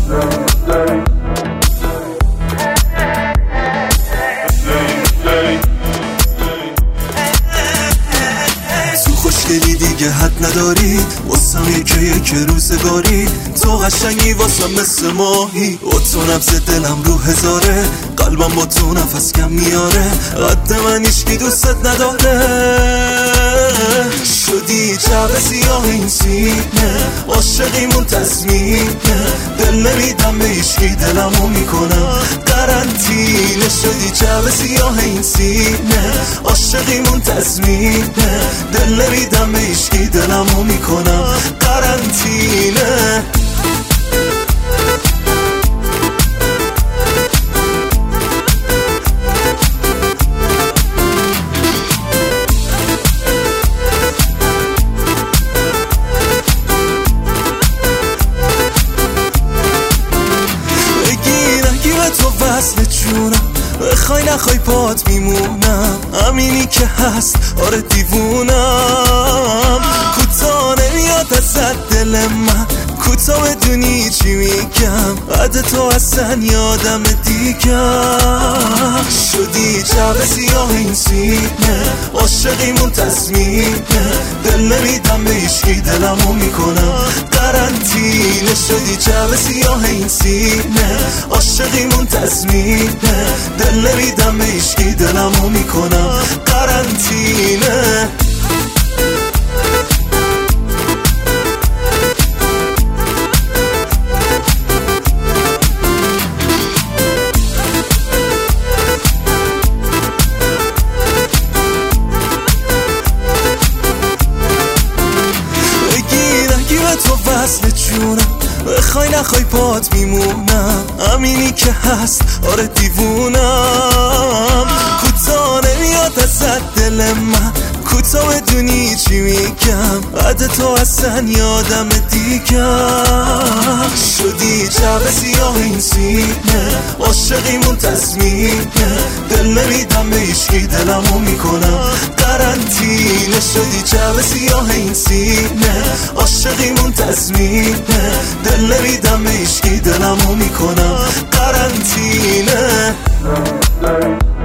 تو خوشگلی دیگه حد نداری، واسم یک روزگاری. تو قشنگی واسم مثل ماهی، و تو نبض دلم رو هزاره. قلبم با تو نفس کم میاره، قد من هیچکی دوستت نداره. شدی جعبه سیاه این سینه، عاشقیمون تصمیمه. دل نمیدم به هیچکی، دلمو میکنم قرنطینه. شدی جعبه سیاه این سینه، عاشقیمون تصمیمه. دل نمیدم به هیچکی، دلمو میکنم قرنطینه. تو وصل جونم، بخوای نخوای پات میمونم. همینی که هست، آره دیوونم. کوتا نمیاد ازت دل من، کوتا بدونی چی میگم. بعد تو اصلا یادم دیگم. شدی جعبه سیاه این سینه، عاشقیمون تصمیمه. دل نمیدم به هیچکی، دلمو میکنم قرنطینه. شدی جعبه سیاه این سینه، عاشقیمون تصمیمه. دل نمیدم به هیچکی، دلمو میکنم قرنطینه. تو وصل جونم، بخوای نخوای پات میمونم. همینی که هست، آره دیوونم. کوتا نمیاد ازت دل من، کوتا بدونی چی میگم. بعد تو اصلا یادم دیگم. شدی جعبه سیاه این سینه، عاشقیمون تصمیمه. دل نمیدم به هیچکی، دلمو میکنم قرنطینه. شدی جعبه سیاه این سینه، عاشقیمون تصمیمه. دل نمیدم به هیچکی، دلمو میکنم قرنطینه.